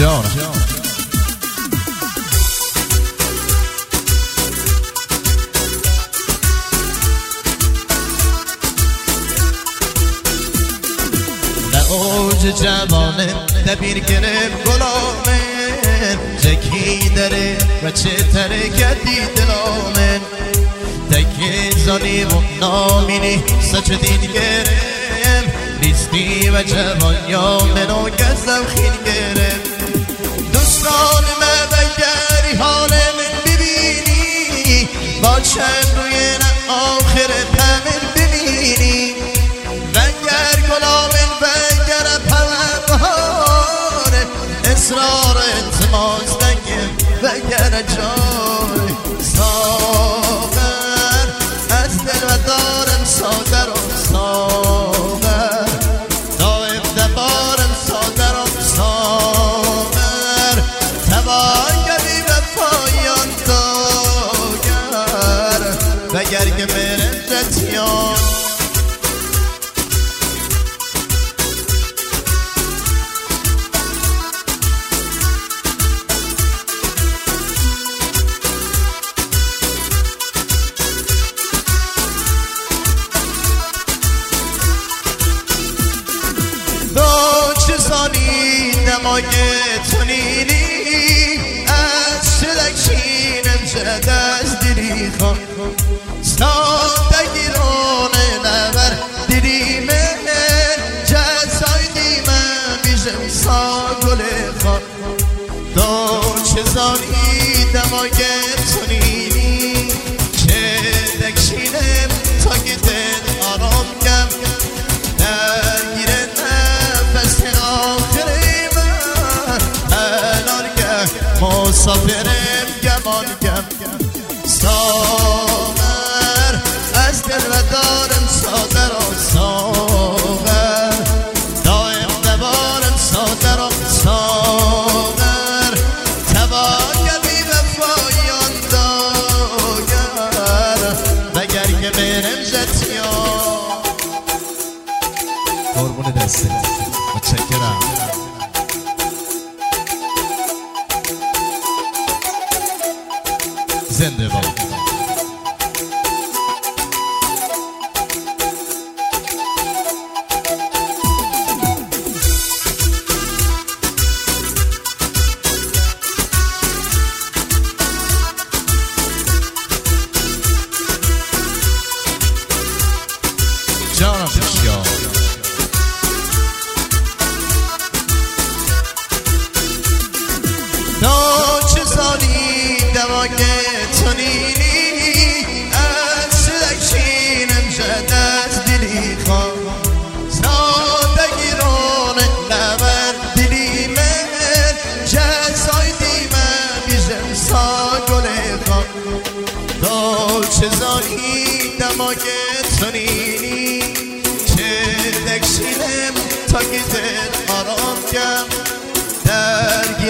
جان اوج جوانم دبیر گرم گلامم جکی داره و چه تره کردی دلامم تکی زانی و نامینی سچ دین گرم لیستی و جوان یا منو گزم خیل گرم دوستان من بگری حال من ببینی با چند روی نه آخر پمن ببینی بگر گلامن بگر پمن اصرار التماس نگم بگر جای ساغر از دل و دارم سادر و ساغر دائم دبارم سادر و ساغر تباگری و پایان داگر بگر که برم جتیان نمایه تونینی از شلکشینم جد از دیری خان سادگی رونه نبر دیری من جزای دیمم بیشم سا گل خان دو چه زانی نمایه تونینی چه دکشینم تا که دل آرام گم نگیره نفس آخره مسافرم گمان گم ساغر از دل و دارم سادر و ساغر دائم نبارم سادر و ساغر تباگری و پایان داگر بگر که برم جتیان قربون دسته متشکرم زنده باد جانم بسیار دو چه سالی دواگه تونینی از شلکشینم جد از دیلی خواه سادگی رونه نبر دیلی من جزای دیمم بیشم سا گل خواه دو چه زانی دماغه تونینی چه دکشینم تا که دل آرام گم درگی